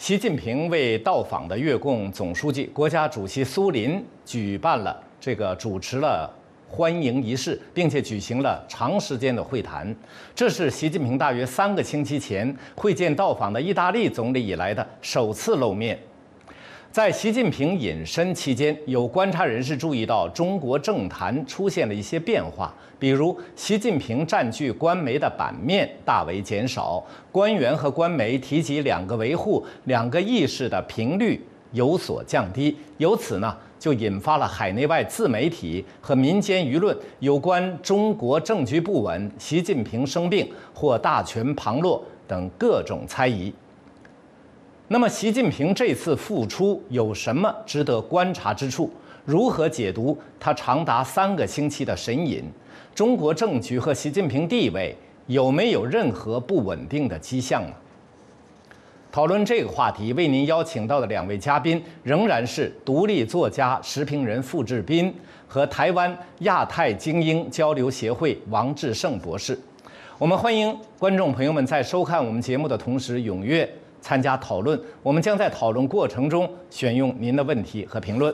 习近平为到访的越共总书记、国家主席苏林主持了欢迎仪式，并且举行了长时间的会谈。这是习近平大约3个星期前会见到访的意大利总理以来的首次露面。在习近平隐身期间，有观察人士注意到中国政坛出现了一些变化，比如习近平占据官媒的版面大为减少，官员和官媒提及2个维护、2个意识的频率有所降低，由此呢，就引发了海内外自媒体和民间舆论有关中国政局不稳、习近平生病或大权旁落等各种猜疑。那么，习近平这次复出有什么值得观察之处？如何解读他长达3个星期的神隐？中国政局和习近平地位有没有任何不稳定的迹象呢？讨论这个话题，为您邀请到的2位嘉宾仍然是独立作家、时评人傅志斌和台湾亚太精英交流协会王志胜博士。我们欢迎观众朋友们在收看我们节目的同时踊跃参加讨论，我们将在讨论过程中选用您的问题和评论。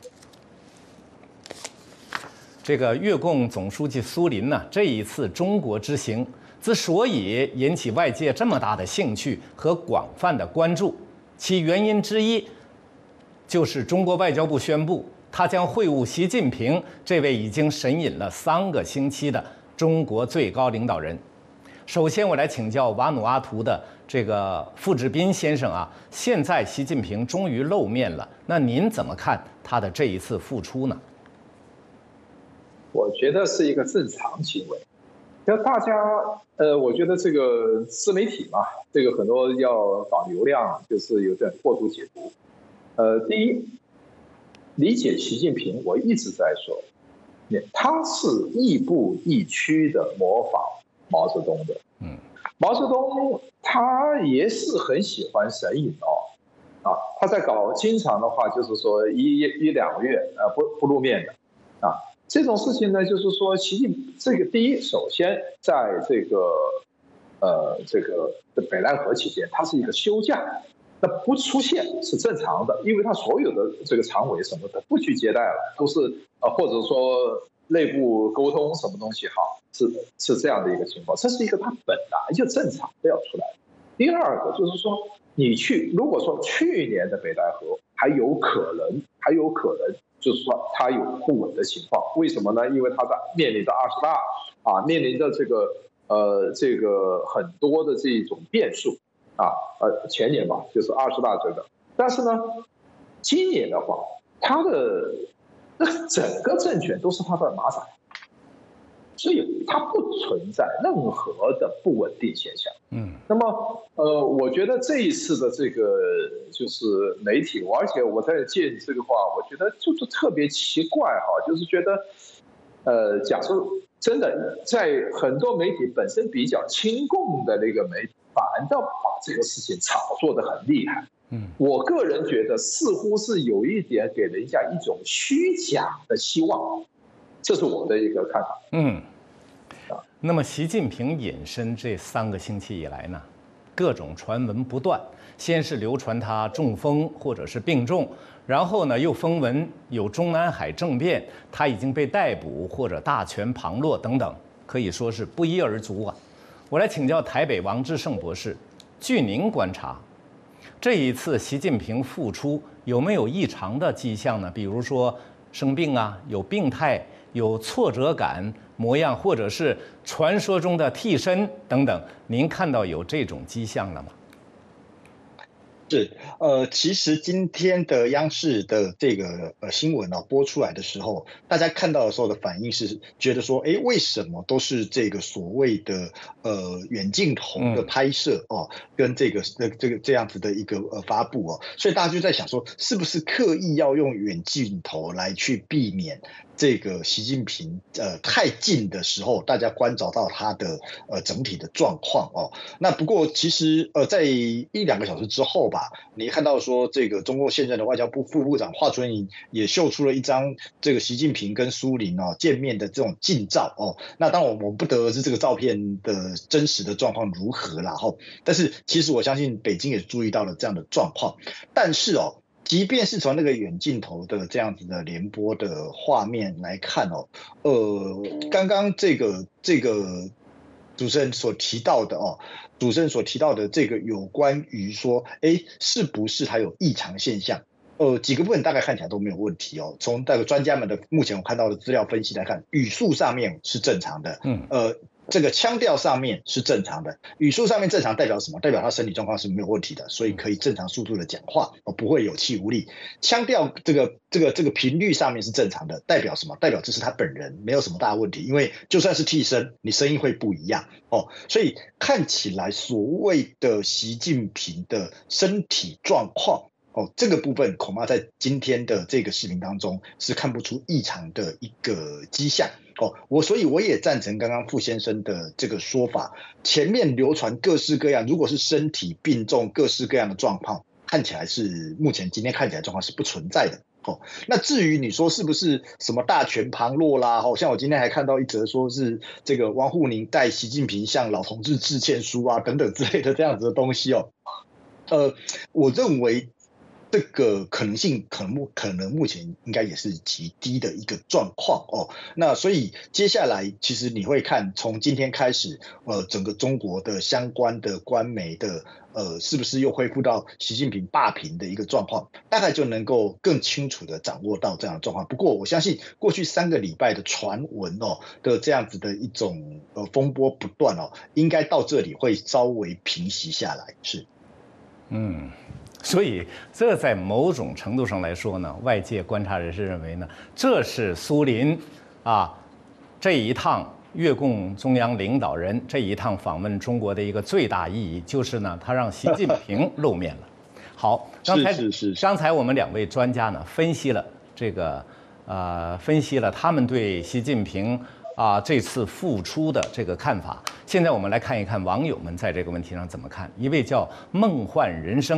这个越共总书记苏林呢，这一次中国之行之所以引起外界这么大的兴趣和广泛的关注，其原因之一就是中国外交部宣布，他将会晤习近平这位已经神隐了3个星期的中国最高领导人。首先，我来请教瓦努阿图的这个傅志斌先生啊，现在习近平终于露面了，那您怎么看他的这一次复出呢？ 我觉得是一个正常行为。就大家，我觉得这个自媒体嘛，这个很多要搞流量，就是有点过度解读。第一，理解习近平，我一直在说，他是亦步亦趋的模仿毛泽东的。毛泽东他也是很喜欢神隐他在经常的话就是说一2个月不露面的这种事情呢，就是说第一，首先在这个北戴河期间，它是一个休假，那不出现是正常的，因为他所有的这个常委什么的不去接待了，都是或者说内部沟通什么东西好，是这样的一个情况，这是一个他本来就正常的要出来的。第二个就是说，如果说去年的北戴河还有可能就是说他有不稳的情况，为什么呢？因为他在面临着20大面临着这个很多的这种变数前年吧，就是20大这个，但是呢，今年的话，他的整个政权都是他的马仔，所以它不存在任何的不稳定现象。那么我觉得这一次的这个就是媒体，而且我在借这个话，我觉得就是特别奇怪就是觉得假设真的在很多媒体本身比较亲共的那个媒体，反倒把这个事情炒作得很厉害。我个人觉得似乎是有一点给人家一种虚假的希望，这是我的一个看法。 那么习近平隐身这3个星期以来呢，各种传闻不断，先是流传他中风或者是病重，然后呢又风闻有中南海政变，他已经被逮捕或者大权旁落等等，可以说是不一而足啊。我来请教台北王志胜博士，据您观察，这一次习近平复出有没有异常的迹象呢？比如说生病有病态、有挫折感模样，或者是传说中的替身等等，您看到有这种迹象了吗？ 是，其实今天的央视的这个新闻播出来的时候，大家看到的时候的反应是觉得说，为什么都是这个所谓的远镜头的拍摄跟这样子的一个发布所以大家就在想说，是不是刻意要用远镜头来去避免这个习近平太近的时候，大家关照到他的整体的状况那不过其实在1-2个小时之后吧， 法，你看到说这个中共现任的外交部副部长华春莹也秀出了一张这个习近平跟苏林见面的这种近照那当然我们不得而知这个照片的真实的状况如何啦但是其实我相信北京也注意到了这样的状况，但是即便是从那个远镜头的这样子的联播的画面来看刚刚这个主持人所提到的这个有关于说是不是还有异常现象，几个部分大概看起来都没有问题从那个专家们的目前我看到的资料分析来看，语速上面是正常的，这个腔调上面是正常的，语速上面正常代表什么？代表他身体状况是没有问题的，所以可以正常速度的讲话，不会有气无力。腔调这个频率上面是正常的，代表什么？代表这是他本人，没有什么大问题。因为就算是替身，你声音会不一样所以看起来所谓的习近平的身体状况这个部分恐怕在今天的这个视频当中是看不出异常的一个迹象所以我也赞成刚刚傅先生的这个说法，前面流传各式各样，如果是身体病重各式各样的状况，看起来是目前今天看起来状况是不存在的那至于你说是不是什么大权旁落啦像我今天还看到一则说是这个王沪宁带习近平向老同志致歉书啊等等之类的这样子的东西我认为这个可能性可能目前应该也是极低的一个状况那所以接下来其实你会看从今天开始整个中国的相关的官媒的是不是又恢复到习近平霸屏的一个状况，大概就能够更清楚的掌握到这样的状况。不过我相信过去3个礼拜的传闻的这样子的一种风波不断应该到这里会稍微平息下来。是所以这在某种程度上来说呢，外界观察人士认为呢，这是苏林这一趟越共中央领导人这一趟访问中国的一个最大意义，就是呢，他让习近平露面了。好，刚才我们2位专家呢分析了他们对习近平这次复出的这个看法。现在我们来看一看网友们在这个问题上怎么看。一位叫梦幻人生。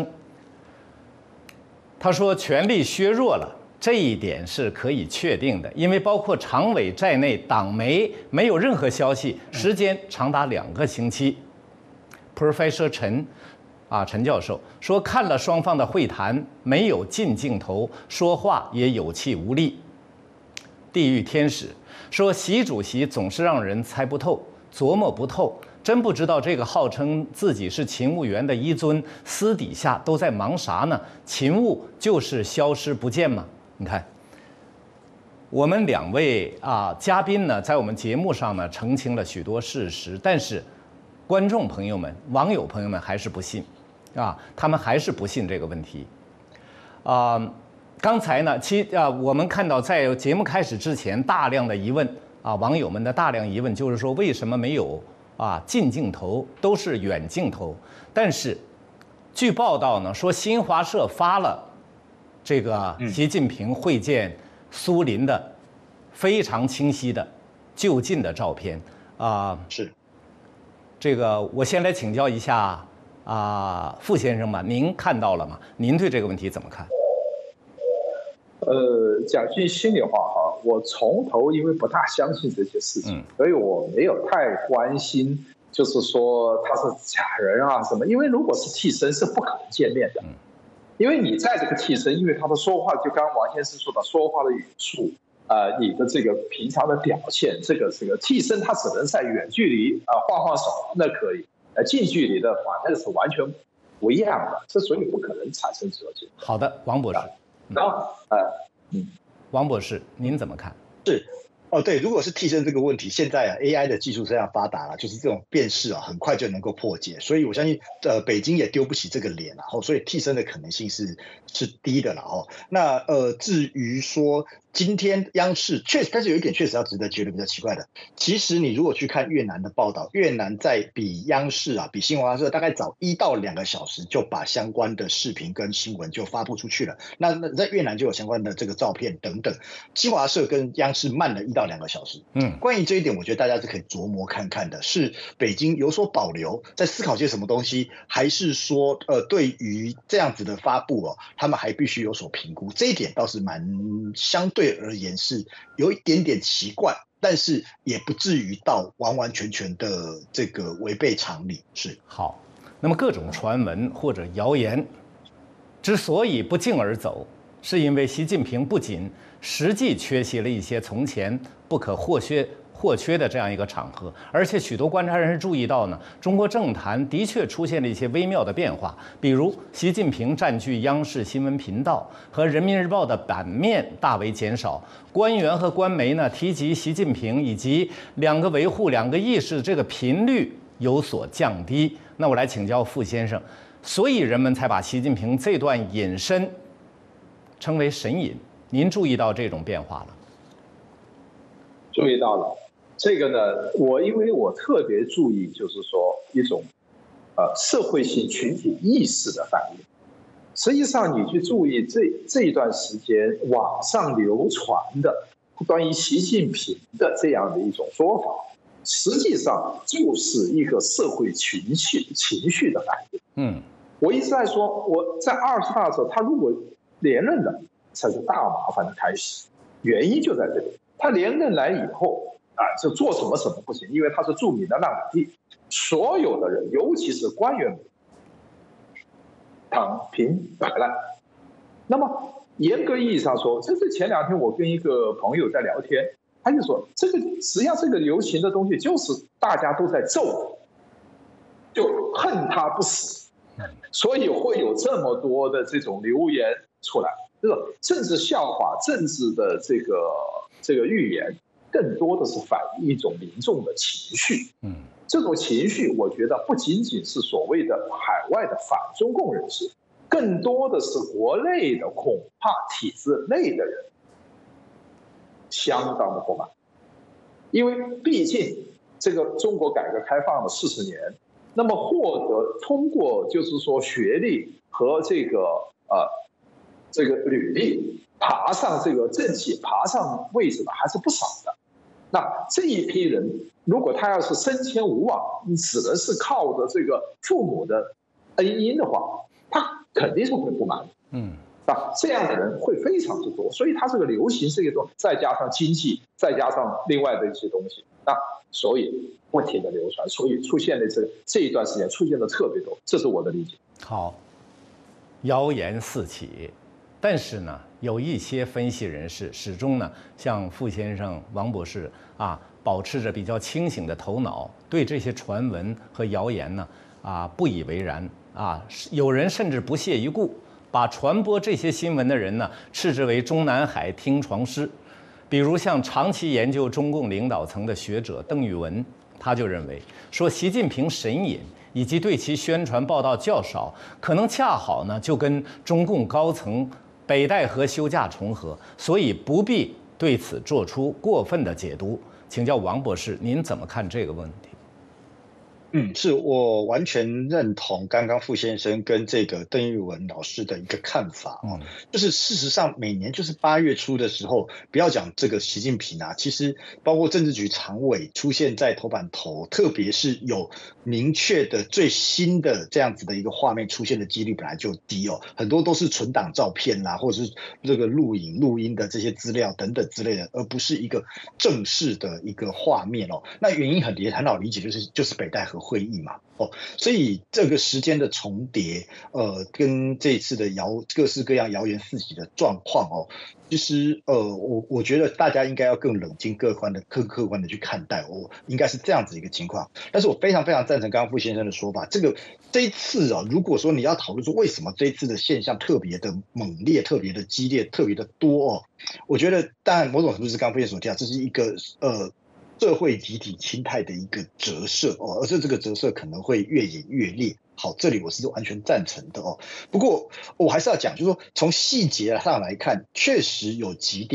他说权力削弱了，这一点是可以确定的，因为包括常委在内，党媒没有任何消息，时间长达2个星期。Professor 陈教授说，看了双方的会谈，没有近镜头，说话也有气无力。地狱天使说，习主席总是让人猜不透，琢磨不透。真不知道这个号称自己是勤务员的一尊，私底下都在忙啥呢？勤务就是消失不见吗？你看，我们2位嘉宾呢，在我们节目上呢澄清了许多事实，但是观众朋友们、网友朋友们还是不信他们还是不信这个问题刚才呢，我们看到在节目开始之前，大量的疑问网友们的大量疑问就是说，为什么没有近镜头，都是远镜头？但是据报道呢，说新华社发了这个习近平会见苏林的非常清晰的就近的照片是这个我先来请教一下傅先生吧，您看到了吗？您对这个问题怎么看？ 讲句心里话我从头因为不大相信这些事情，所以我没有太关心，就是说他是假人什么。因为如果是替身，是不可能见面的。因为你在这个替身，因为他的说话，就刚刚王先生说的，说话的语速，你的这个平常的表现，这个替身，他只能在远距离晃手，那可以；近距离的话，那是完全不一样的，这所以不可能产生这种。 好的，王博士。 然后王博士，您怎么看？ 是对，如果是替身这个问题，现在AI 的技术非常发达了，就是这种辨识很快就能够破解，所以我相信北京也丢不起这个脸所以替身的可能性是低的了那至于说今天央视确实，但是有一点确实要值得觉得比较奇怪的，其实你如果去看越南的报道，越南在比央视比新华社大概早1到2个小时就把相关的视频跟新闻就发布出去了。那在越南就有相关的这个照片等等，新华社跟央视慢了1到2个小时。关于这一点，我觉得大家是可以琢磨看看的，是北京有所保留，在思考些什么东西，还是说对于这样子的发布他们还必须有所评估。这一点倒是相对而言是有一点点奇怪，但是也不至于到完完全全的这个违背常理。是好，那么各种传闻或者谣言之所以不胫而走，是因为习近平不仅实际缺席了一些从前不可或缺的这样一个场合，而且许多观察人士注意到呢，中国政坛的确出现了一些微妙的变化，比如习近平占据央视新闻频道和人民日报的版面大为减少，官员和官媒呢提及习近平以及两个维护两个意识这个频率有所降低。那我来请教傅先生，所以人们才把习近平这段隐身称为神隐，您注意到这种变化了？ 注意到了。这个呢，因为我特别注意，就是说一种社会性群体意识的反应。实际上，你去注意这一段时间网上流传的关于习近平的这样的一种说法，实际上就是一个社会情绪的反应。我一直在说，我在20大的时候，他如果连任了，才是大麻烦的开始。原因就在这里，他连任来以后。就做什么不行，因为他是著名的烂尾地，所有的人，尤其是官员们，躺平摆烂。那么严格意义上说，这是前2天我跟一个朋友在聊天，他就说，这个实际上这个流行的东西就是大家都在咒，就恨他不死，所以会有这么多的这种留言出来，这个政治笑话、政治的这个预言。更多的是反映一种民众的情绪，这种情绪，我觉得不仅仅是所谓的海外的反中共人士，更多的是国内的恐怕体制内的人，相当的不满，因为毕竟这个中国改革开放了40年，那么通过就是说学历和这个履历爬上这个政绩、爬上位置的还是不少的。那这一批人，如果他要是升迁无望，你只能是靠着这个父母的恩荫的话，他肯定是会不满的。这样的人会非常之多，所以他这个流行这个东西，再加上经济，再加上另外的一些东西，所以不停的流传，所以出现的这一段时间出现的特别多，这是我的理解。 好，谣言四起。但是呢，有一些分析人士始终呢，像傅先生、王博士保持着比较清醒的头脑，对这些传闻和谣言呢不以为然有人甚至不屑一顾，把传播这些新闻的人呢斥之为中南海听床师。比如像长期研究中共领导层的学者邓玉文，他就认为说，习近平神隐以及对其宣传报道较少，可能恰好呢就跟中共高层北戴河休假重合，所以不必对此做出过分的解读。请教王博士，您怎么看这个问题？ 是我完全认同刚刚傅先生跟这个邓玉文老师的一个看法就是事实上每年就是8月初的时候，不要讲这个习近平其实包括政治局常委出现在头版头，特别是有明确的最新的这样子的一个画面出现的几率本来就低很多都是存档照片啦，或者是这个录音的这些资料等等之类的，而不是一个正式的一个画面那原因很好理解，就是北戴河会议嘛所以这个时间的重叠跟这一次的各式各样谣言四起的状况其实我觉得大家应该要更冷静客观的去看待应该是这样子一个情况。但是我非常非常赞成刚刚傅先生的说法，这一次如果说你要讨论说为什么这一次的现象特别的猛烈、特别的激烈、特别的多我觉得当然某种程度是刚刚傅先生所提到，这是一个社会集体心态的一个折射而且这个折射可能会越演越烈。好，这里我是完全赞成的不过我还是要讲，就是说从细节上来看，确实有几点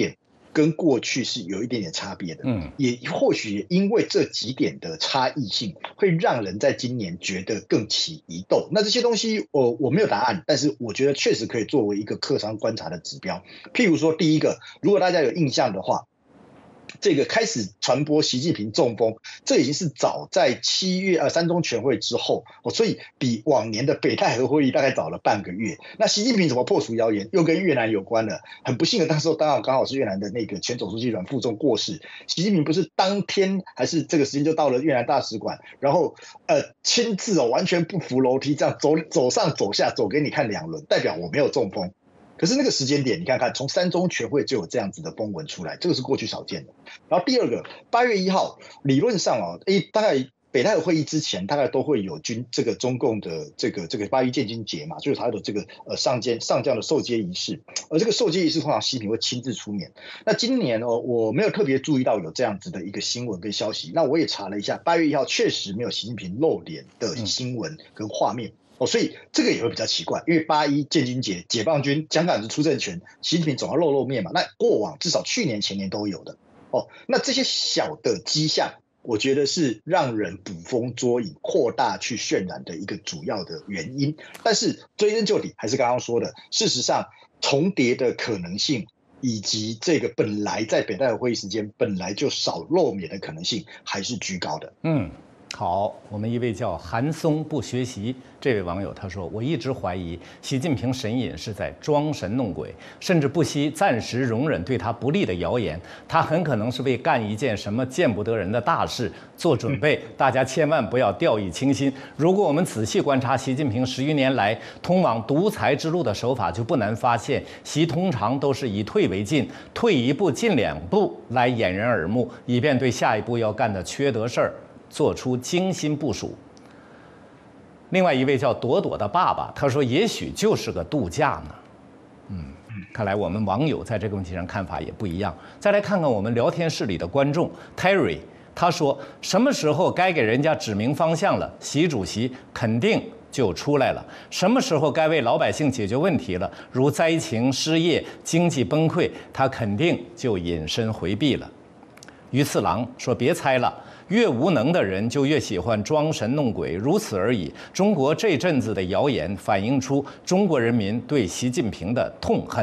跟过去是有一点点差别的。也或许也因为这几点的差异性，会让人在今年觉得更起疑窦。那这些东西我没有答案，但是我觉得确实可以作为一个客观观察的指标。譬如说，第一个，如果大家有印象的话，这个开始传播习近平中风，这已经是早在7月三中全会之后，所以比往年的北戴河会议大概早了半个月。那习近平怎么破除谣言，又跟越南有关了。很不幸的，那时候刚好是越南的那个前总书记阮富仲过世，习近平不是当天还是这个时间就到了越南大使馆，然后亲自完全不扶楼梯，这样走上走下走给你看2轮，代表我没有中风。可是那个时间点，你看看，从3中全会就有这样子的风闻出来，这个是过去少见的。然后第二个，8月1号，理论上大概北戴河会议之前，大概都会有这个中共的这个8·1建军节嘛，就是他的这个上将的授阶仪式。而这个授阶仪式通常习近平会亲自出面。那今年我没有特别注意到有这样子的一个新闻跟消息。那我也查了一下，8月1号确实没有习近平露脸的新闻跟画面。所以这个也会比较奇怪，因为8·1建军节，解放军蒋介石出政权，习近平总要露面嘛。那过往至少去年前年都有的那这些小的迹象，我觉得是让人捕风捉影、扩大去渲染的一个主要的原因。但是追根究底，还是刚刚说的，事实上重叠的可能性，以及这个本来在北戴河会议时间本来就少露面的可能性，还是居高的。 好，我们一位叫韩松不学习这位网友他说，我一直怀疑习近平神隐是在装神弄鬼，甚至不惜暂时容忍对他不利的谣言，他很可能是为干一件什么见不得人的大事做准备，大家千万不要掉以轻心。如果我们仔细观察习近平10余年来通往独裁之路的手法，就不难发现，习通常都是以退为进，退一步进2步来掩人耳目，以便对下一步要干的缺德事儿做出精心部署。另外一位叫朵朵的爸爸，他说也许就是个度假呢。看来我们网友在这个问题上看法也不一样。再来看看我们聊天室里的观众 Terry， 他说什么时候该给人家指明方向了，习主席肯定就出来了。什么时候该为老百姓解决问题了，如灾情、失业、经济崩溃，他肯定就隐身回避了。于次郎说别猜了，越无能的人就越喜欢装神弄鬼，如此而已。中国这阵子的谣言反映出中国人民对习近平的痛恨。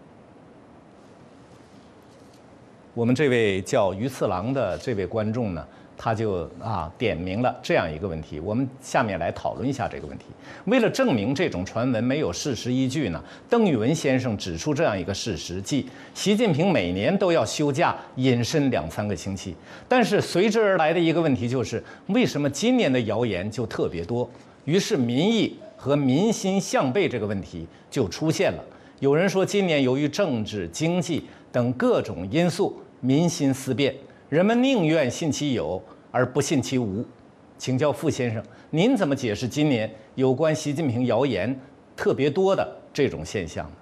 我们这位叫于次郎的这位观众呢，他就点明了这样一个问题，我们下面来讨论一下这个问题。为了证明这种传闻没有事实依据呢，邓玉文先生指出这样一个事实，即习近平每年都要休假隐身2-3个星期。但是随之而来的一个问题就是，为什么今年的谣言就特别多？于是民意和民心向背这个问题就出现了。有人说，今年由于政治、经济等各种因素，民心思变，人们宁愿信其有而不信其无。请教傅先生，您怎么解释今年有关习近平谣言特别多的这种现象呢？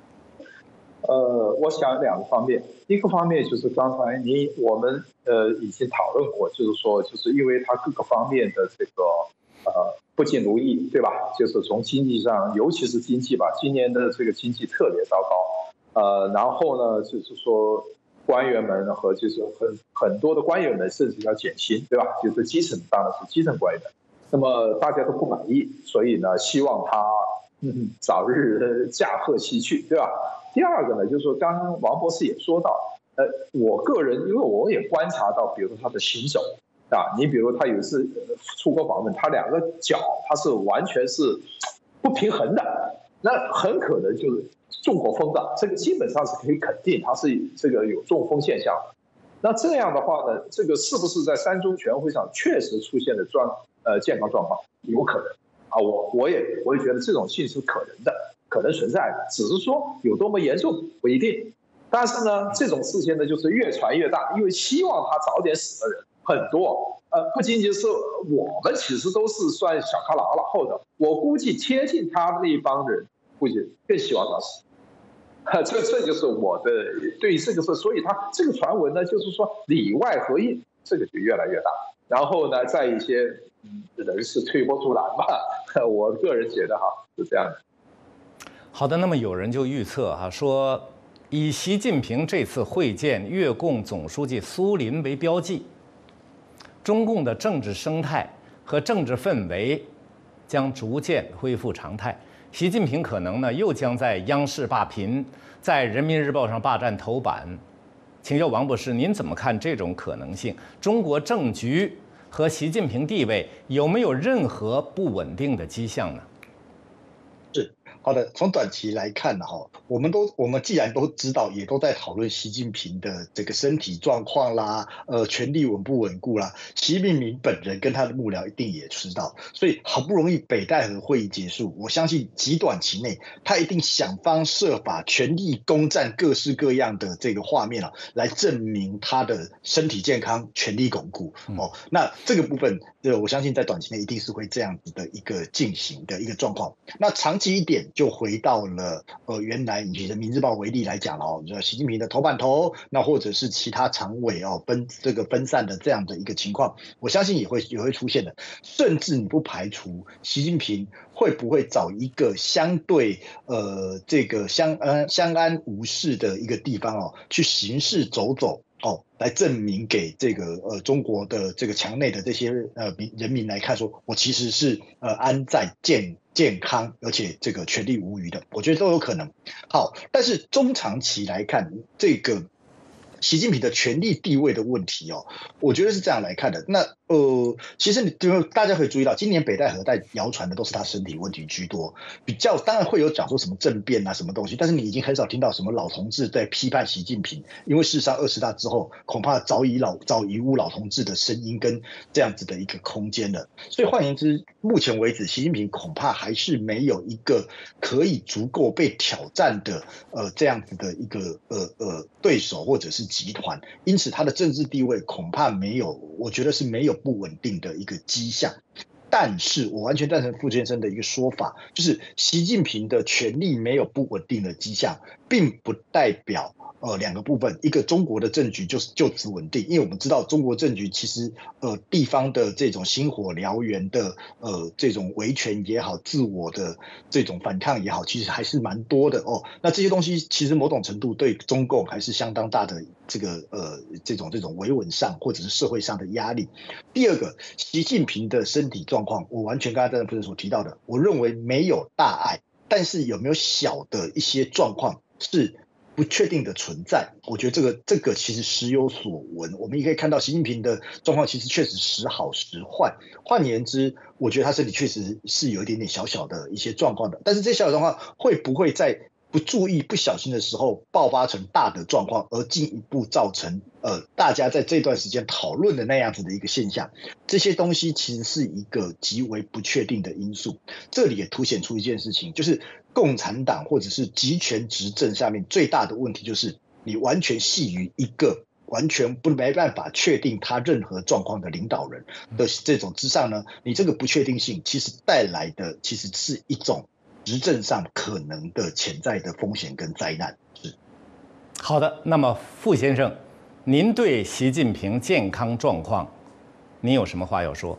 我想2个方面，一个方面就是刚才我们已经讨论过，就是说，就是因为它各个方面的这个不尽如意，对吧？就是从经济上，尤其是经济吧，今年的这个经济特别糟糕。然后呢，就是说官员们和就是很多的官员们甚至要减薪，对吧？就是基层当然是基层官员，那么大家都不满意，所以呢，希望他早日驾鹤西去，对吧？第二个呢，就是说刚刚王博士也说到，我个人因为我也观察到，比如说他的行走你比如他有一次出国访问，他2个脚他是完全是不平衡的，那很可能就是中过风的，这个基本上是可以肯定他是这个有中风现象的。那这样的话呢，这个是不是在3中全会上确实出现了健康状况？有可能我也觉得这种性是可能的，可能存在的，只是说有多么严重不一定。但是呢，这种事情呢，就是越传越大，因为希望他早点死的人很多。不仅仅是我们，其实都是算小咖拉了后的。我估计贴近他那一帮人，估计更希望他死。这就是我的对于这个事，所以他这个传闻呢，就是说里外合应，这个就越来越大。然后呢，在一些人是推波助澜吧，我个人觉得是这样的。 好的，那么有人就预测说， 以习近平这次会见越共总书记苏林为标记，中共的政治生态和政治氛围将逐渐恢复常态。习近平可能呢又将在央视霸屏，在人民日报上霸占头版。请教王博士，您怎么看这种可能性？中国政局和习近平地位有没有任何不稳定的迹象呢？ 是。好的，从短期来看呢，我们既然都知道，也都在讨论习近平的这个身体状况啦，权力稳不稳固啦，习近平本人跟他的幕僚一定也知道，所以好不容易北戴河会议结束，我相信极短期内他一定想方设法全力攻占各式各样的这个画面来证明他的身体健康、权力巩固。那这个部分，我相信在短期内一定是会这样子的一个进行的一个状况。那长期一点，就回到了原来以人民日报为例来讲习近平的头版头，那或者是其他常委分散的这样的一个情况，我相信也会出现的。甚至你不排除习近平会不会找一个相对这个相安无事的一个地方去行事走走。来证明给这个中国的这个墙内的这些人民来看，说我其实是安在健康，而且这个权力无虞的，我觉得都有可能。好，但是中长期来看，这个习近平的权力地位的问题我觉得是这样来看的。那其实大家可以注意到，今年北戴河在谣传的都是他身体问题居多，比较当然会有讲说什么政变啊什么东西，但是你已经很少听到什么老同志在批判习近平，因为事实上20大之后，恐怕早已无老同志的声音跟这样子的一个空间了。所以换言之，目前为止，习近平恐怕还是没有一个可以足够被挑战的这样子的一个对手或者是集团，因此他的政治地位恐怕没有，我觉得是没有不稳定的一个迹象。但是我完全赞成傅先生的一个说法，就是习近平的权力没有不稳定的迹象，并不代表两个部分，一个中国的政局就此稳定，因为我们知道中国政局其实地方的这种星火燎原的这种维权也好，自我的这种反抗也好，其实还是蛮多的那这些东西其实某种程度对中共还是相当大的这个这种维稳上或者是社会上的压力。第二个，习近平的身体状况，我完全刚才在傅所提到的，我认为没有大碍，但是有没有小的一些状况是不确定的存在，我觉得这个其实时有所闻。我们也可以看到习近平的状况其实确实时好时坏。换言之，我觉得他身体确实是有一点点小小的一些状况的，但是这些小小状况会不会在不注意、不小心的时候爆发成大的状况，而进一步造成大家在这段时间讨论的那样子的一个现象？这些东西其实是一个极为不确定的因素。这里也凸显出一件事情，就是共产党或者是集权执政下面最大的问题，就是你完全系于一个完全没办法确定他任何状况的领导人的这种之上呢，你这个不确定性其实带来的其实是一种执政上可能的潜在的风险跟灾难。是。 好的，那么傅先生，您对习近平健康状况，您有什么话要说？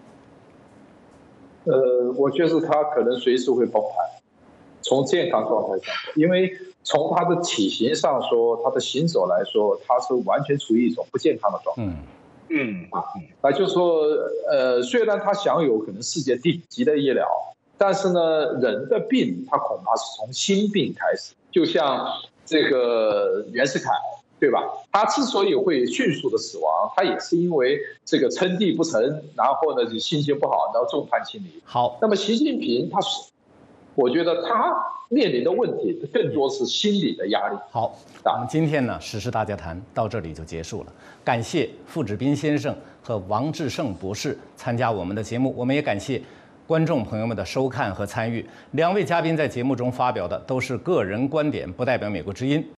我觉得他可能随时会崩盘，从健康状态上，因为从他的体型上说，他的行走来说，他是完全处于一种不健康的状态。那就是说，虽然他享有可能世界顶级的医疗，但是呢，人的病他恐怕是从心病开始，就像这个袁世凯，对吧？他之所以会迅速的死亡，他也是因为这个称帝不成，然后呢就心情不好，然后众叛亲离。 好， 那么习近平我觉得他面临的问题更多是心理的压力。 好，我们今天呢时事大家谈到这里就结束了。感谢傅志斌先生和王志胜博士参加我们的节目，我们也感谢观众朋友们的收看和参与。两位嘉宾在节目中发表的都是个人观点，不代表美国之音。